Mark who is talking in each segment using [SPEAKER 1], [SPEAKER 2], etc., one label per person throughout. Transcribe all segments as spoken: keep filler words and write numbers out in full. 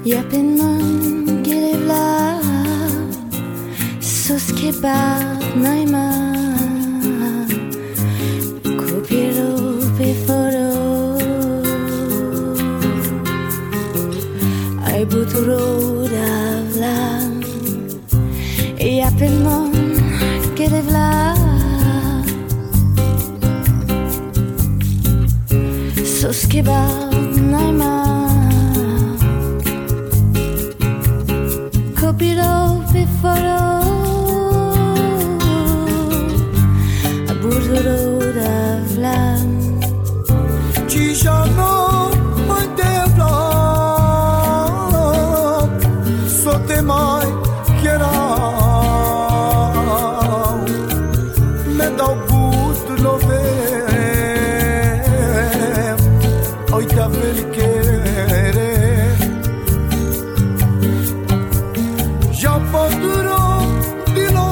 [SPEAKER 1] Y'a plein de monde qui lève là, sauce qui bat, naïma, copiero, peforo, ai buturo d'avla. Y'a plein de monde qui lève là, sauce qui bat, naïma. Copilot before a burduro da vlam.
[SPEAKER 2] Ci sono molte vlam, so te mai chierau, me dau but love, oi te vel chere. Poduro di lo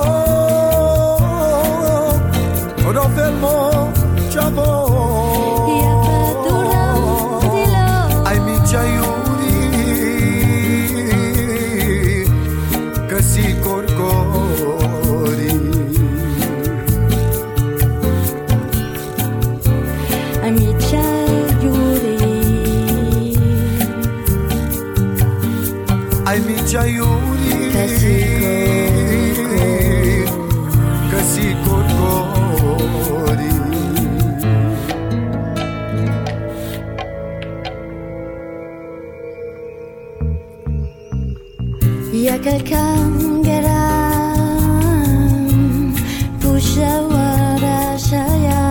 [SPEAKER 2] Rovelmo Chavo
[SPEAKER 1] Ia poduro di lo
[SPEAKER 2] Ai mi ciaiuri Că si corcori
[SPEAKER 1] Ai mi ciaiuri
[SPEAKER 2] Ai mi ciaiuri Casi corcori
[SPEAKER 1] Y'a quelqu'un qui ram Pusha wara shaya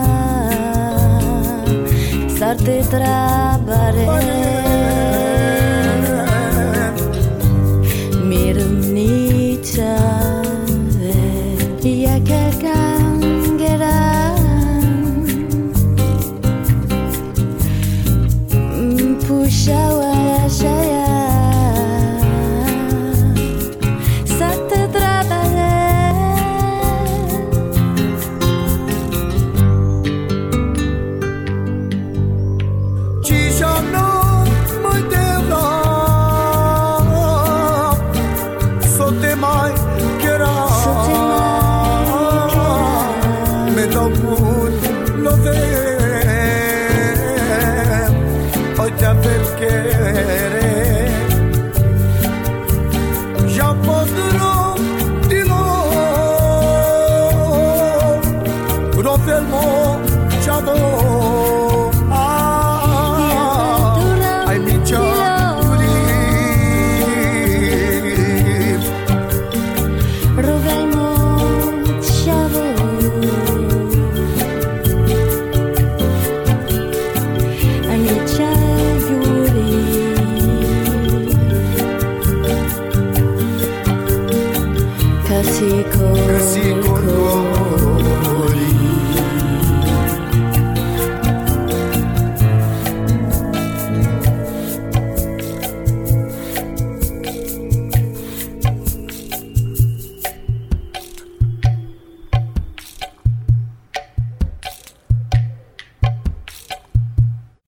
[SPEAKER 1] Sarte trabare Y'a quelqu'un qui ram Pusha wara shaya Sate trabare
[SPEAKER 2] Ci sono molte vlam, so te mai me dau put lo ve, oi te avel che